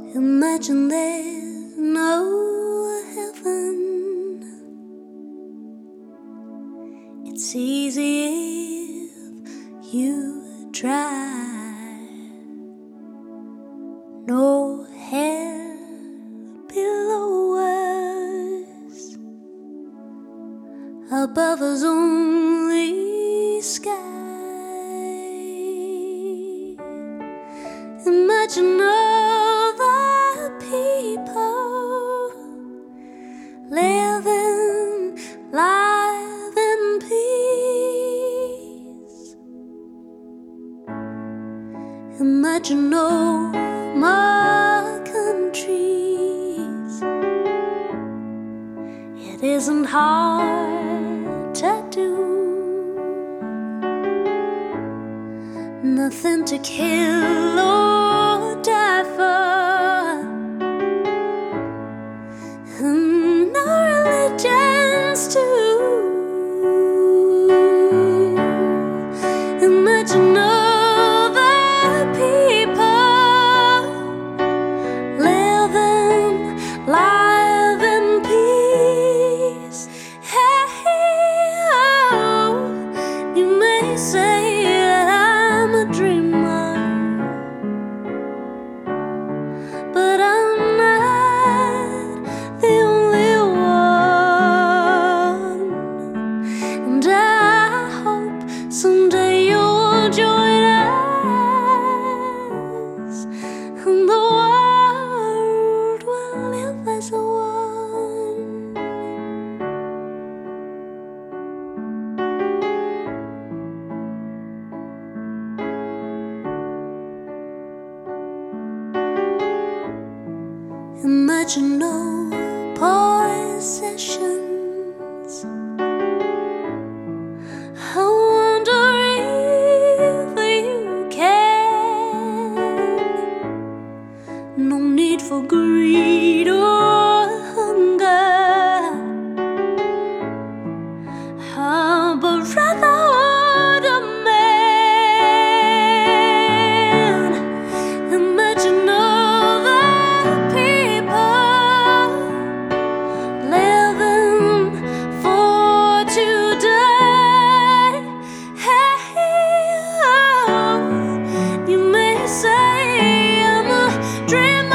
Imagine there's no heaven. It's easy if you try. No hair below us, above us only sky. Imagine all the people living life in peace. Imagine no more countries. It isn't hard to do. Nothing to kill or die for, and no religions too. Imagine all the people living life in peace. Hey, oh, you may say I'm a dreamer, but I'm not the only one. And I hope someday you'll join us, and the world will live as one. Imagine no possessions. I wonder if you can. No need for greed or hunger, but rather the man. Imagine all the people living for today. Hey, oh, you may say I'm a dreamer,